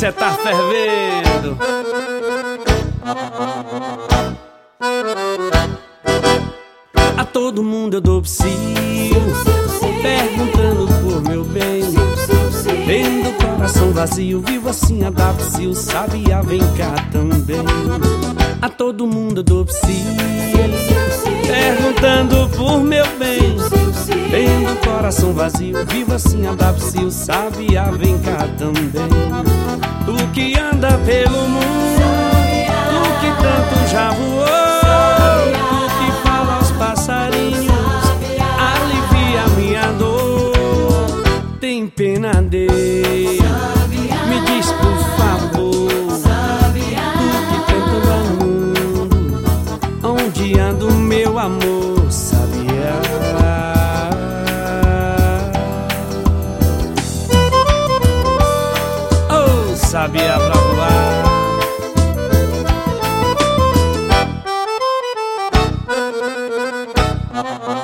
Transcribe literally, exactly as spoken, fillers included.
cê tá fervendo. A todo mundo eu dou psiu, perguntando por meu bem. Tendo o coração vazio, vivo assim a dar psiu. Sabia, vem cá também. A todo mundo eu dou psiu, perguntando por meu bem. Tendo o coração vazio, vivo assim a dar psiu. Sabia, vem cá também. Tu que anda pelo mundo, tu que tanto já voou, tu que fala aos passarinhos, alivia minha dor. Tem pena dele, me diz por favor. Tu que tanto anda no mundo, onde anda o meu amor, sabia? Oh, sabia pra voar.